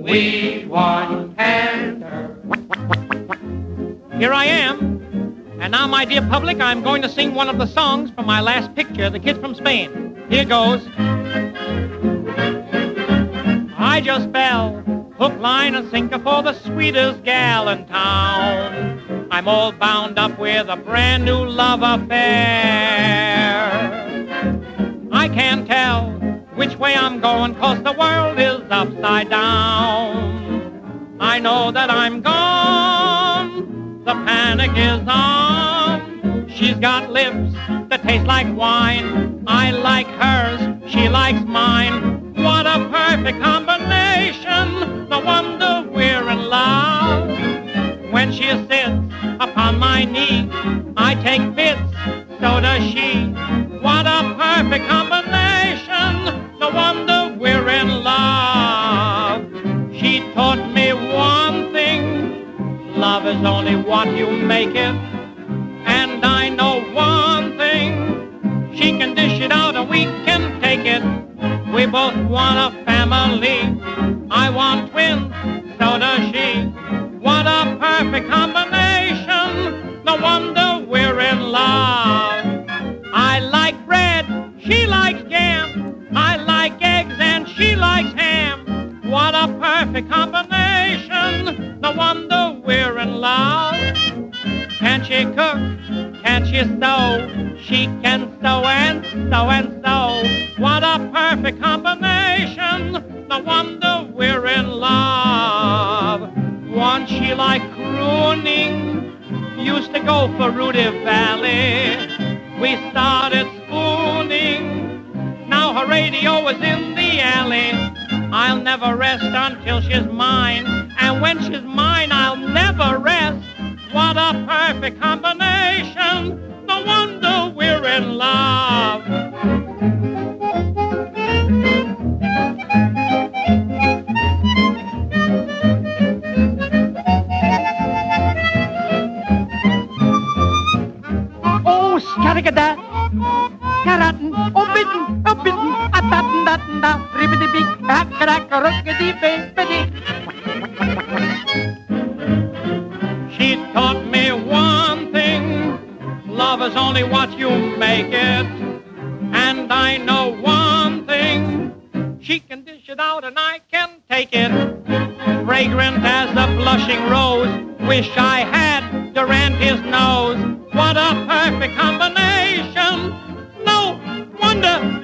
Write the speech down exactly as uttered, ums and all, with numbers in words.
we one hander. Here I am. And now, my dear public, I'm going to sing one of the songs from my last picture, The Kid from Spain. Here goes. I just fell, hook, line, and sinker for the sweetest gal in town. I'm all bound up with a brand new love affair. I can't tell which way I'm going, 'cause the world is upside down. I know that I'm gone, the panic is on. She's got lips that taste like wine. I like hers, she likes mine. What a perfect combination, no wonder we're in love. When she sits upon my knee, I take fits, so does she. What a perfect combination, no wonder we're in love. She taught me one thing, love is only what you make it. And I know one thing, she can dish it out and we can take it. We both want a family, I want twins, so does she. What a perfect combination, no wonder we're in love. I like bread, she likes jam. I like eggs and she likes ham. What a perfect combination, no wonder we're in love. Can she cook? Can she sew? She can sew and sew and sew. What a perfect combination, no wonder we're in love. Once she liked crooning, used to go for Rudy Valley. We started spooning, now her radio is in the alley. I'll never rest until she's mine, and when she's mine I'll never rest. What a perfect combination, no wonder we're in love. Oh, scaragada, karaten, oh bitten, oh bitten, a batten, datten, da, ribbity big, a crack, a rockety, baby. She taught me one thing, love is only what you make it. And I know one thing, she can dish it out and I can take it. Fragrant as a blushing rose, wish I had Durante's nose. What a perfect combination, no wonder